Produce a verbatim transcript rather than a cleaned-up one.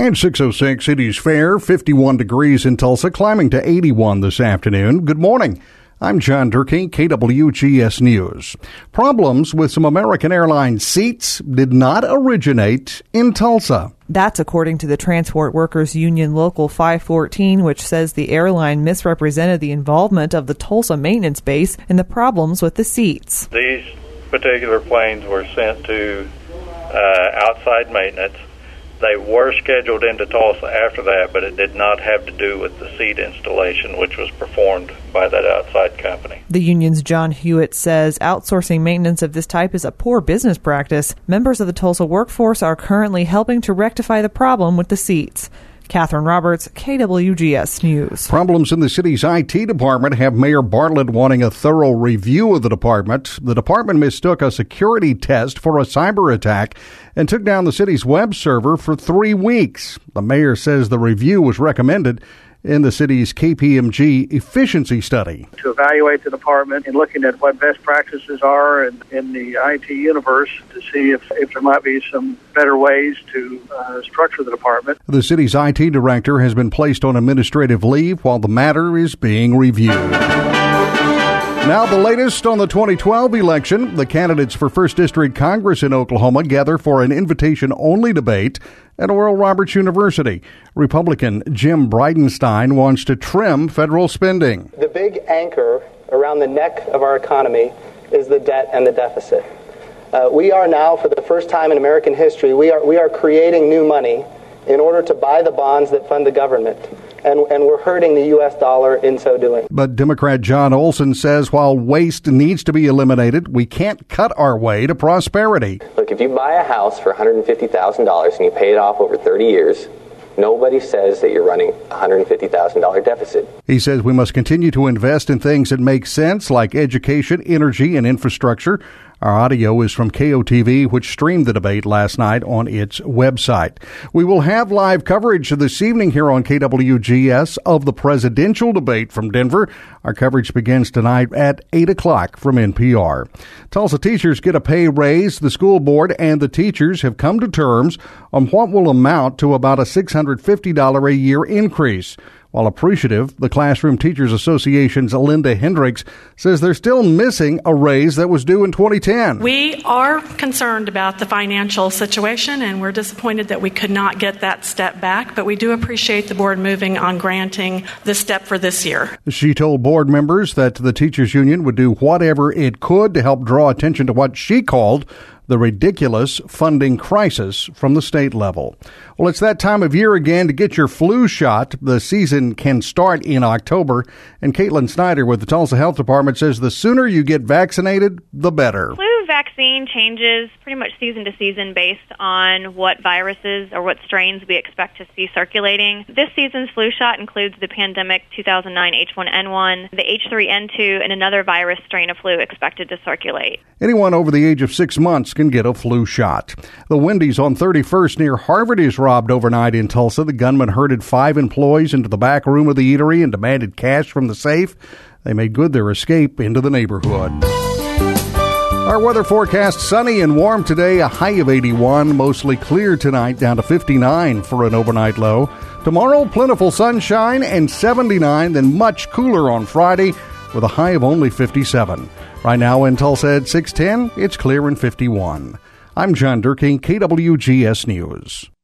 And six oh six, it is fair, fifty-one degrees in Tulsa, climbing to eighty-one this afternoon. Good morning. I'm John Durkee, K W G S News. Problems with some American Airlines seats did not originate in Tulsa. That's according to the Transport Workers Union Local five fourteen, which says the airline misrepresented the involvement of the Tulsa maintenance base in the problems with the seats. These particular planes were sent to uh, outside maintenance. They were scheduled into Tulsa after that, but it did not have to do with the seat installation, which was performed by that outside company. The union's John Hewitt says outsourcing maintenance of this type is a poor business practice. Members of the Tulsa workforce are currently helping to rectify the problem with the seats. Catherine Roberts, K W G S News. Problems in the city's I T department have Mayor Bartlett wanting a thorough review of the department. The department mistook a security test for a cyber attack and took down the city's web server for three weeks. The mayor says the review was recommended in the city's K P M G efficiency study. To evaluate the department and looking at what best practices are in, in the I T universe to see if, if there might be some better ways to uh, structure the department. The city's I T director has been placed on administrative leave while the matter is being reviewed. Now the latest on the twenty twelve election. The candidates for first District Congress in Oklahoma gather for an invitation-only debate at Oral Roberts University. Republican Jim Bridenstine wants to trim federal spending. The big anchor around the neck of our economy is the debt and the deficit. Uh, we are now, for the first time in American history, we are we are creating new money in order to buy the bonds that fund the government. And, and we're hurting the U S dollar in so doing. But Democrat John Olson says while waste needs to be eliminated, we can't cut our way to prosperity. Look, if you buy a house for one hundred fifty thousand dollars and you pay it off over thirty years, nobody says that you're running a one hundred fifty thousand dollars deficit. He says we must continue to invest in things that make sense, like education, energy, and infrastructure. Our audio is from K O T V, which streamed the debate last night on its website. We will have live coverage this evening here on K W G S of the presidential debate from Denver. Our coverage begins tonight at eight o'clock from N P R. Tulsa teachers get a pay raise. The school board and the teachers have come to terms on what will amount to about a six hundred fifty dollars a year increase. While appreciative, the Classroom Teachers Association's Linda Hendricks says they're still missing a raise that was due in twenty ten. We are concerned about the financial situation, and we're disappointed that we could not get that step back, but we do appreciate the board moving on granting the step for this year. She told board members that the teachers union would do whatever it could to help draw attention to what she called the ridiculous funding crisis from the state level. Well, it's that time of year again to get your flu shot. The season can start in October, and Caitlin Snyder with the Tulsa Health Department says the sooner you get vaccinated, the better. Flu vaccine changes pretty much season to season based on what viruses or what strains we expect to see circulating. This season's flu shot includes the pandemic two thousand nine H one N one, the H three N two, and another virus strain of flu expected to circulate. Anyone over the age of six months can get a flu shot. The Wendy's on thirty-first near Harvard is robbed overnight in Tulsa. The gunman herded five employees into the back room of the eatery and demanded cash from the safe. They made good their escape into the neighborhood. Our weather forecast, sunny and warm today, a high of eighty-one, mostly clear tonight, down to fifty-nine for an overnight low. Tomorrow, plentiful sunshine and seventy-nine, then much cooler on Friday with a high of only fifty-seven. Right now in Tulsa at six ten, it's clear and fifty-one. I'm John Durkee, K W G S News.